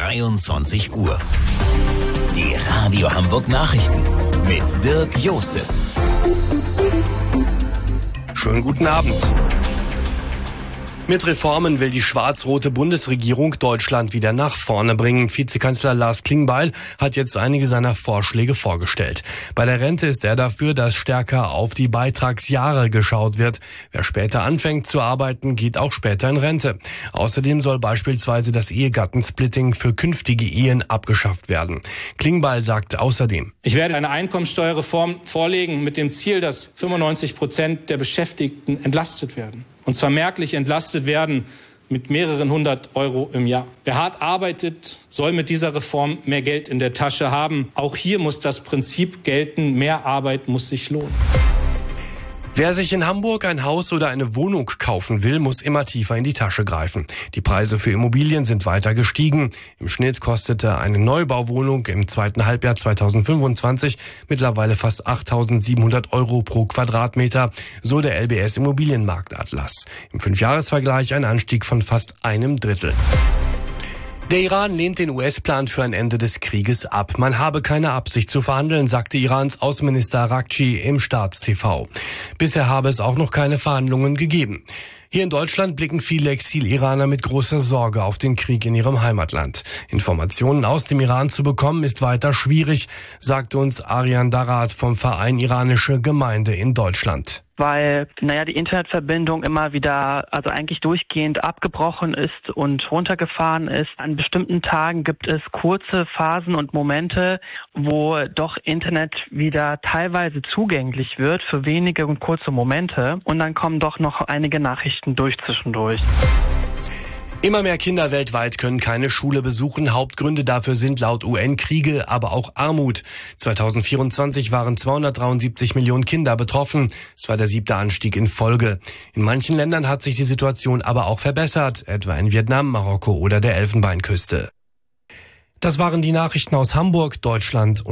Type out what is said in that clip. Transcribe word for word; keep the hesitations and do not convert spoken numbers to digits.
dreiundzwanzig Uhr. Die Radio Hamburg Nachrichten mit Dirk Jostes. Schönen guten Abend. Mit Reformen will die schwarz-rote Bundesregierung Deutschland wieder nach vorne bringen. Vizekanzler Lars Klingbeil hat jetzt einige seiner Vorschläge vorgestellt. Bei der Rente ist er dafür, dass stärker auf die Beitragsjahre geschaut wird. Wer später anfängt zu arbeiten, geht auch später in Rente. Außerdem soll beispielsweise das Ehegattensplitting für künftige Ehen abgeschafft werden. Klingbeil sagt außerdem: Ich werde eine Einkommensteuerreform vorlegen mit dem Ziel, dass fünfundneunzig Prozent der Beschäftigten entlastet werden. Und zwar merklich entlastet werden mit mehreren hundert Euro im Jahr. Wer hart arbeitet, soll mit dieser Reform mehr Geld in der Tasche haben. Auch hier muss das Prinzip gelten, mehr Arbeit muss sich lohnen. Wer sich in Hamburg ein Haus oder eine Wohnung kaufen will, muss immer tiefer in die Tasche greifen. Die Preise für Immobilien sind weiter gestiegen. Im Schnitt kostete eine Neubauwohnung im zweiten Halbjahr zweitausendfünfundzwanzig mittlerweile fast achttausendsiebenhundert Euro pro Quadratmeter, so der L B S Immobilienmarktatlas. Im Fünfjahresvergleich ein Anstieg von fast einem Drittel. Der Iran lehnt den U S-Plan für ein Ende des Krieges ab. Man habe keine Absicht zu verhandeln, sagte Irans Außenminister Araghchi im Staats-T V. Bisher habe es auch noch keine Verhandlungen gegeben. Hier in Deutschland blicken viele Exil-Iraner mit großer Sorge auf den Krieg in ihrem Heimatland. Informationen aus dem Iran zu bekommen, ist weiter schwierig, sagte uns Arian Darat vom Verein Iranische Gemeinde in Deutschland. Weil, naja, die Internetverbindung immer wieder, also eigentlich durchgehend abgebrochen ist und runtergefahren ist. An bestimmten Tagen gibt es kurze Phasen und Momente, wo doch Internet wieder teilweise zugänglich wird für wenige und kurze Momente. Und dann kommen doch noch einige Nachrichten durch zwischendurch. Immer mehr Kinder weltweit können keine Schule besuchen. Hauptgründe dafür sind laut U N Kriege, aber auch Armut. zweitausendvierundzwanzig waren zweihundertdreiundsiebzig Millionen Kinder betroffen. Es war der siebte Anstieg in Folge. In manchen Ländern hat sich die Situation aber auch verbessert, etwa in Vietnam, Marokko oder der Elfenbeinküste. Das waren die Nachrichten aus Hamburg, Deutschland und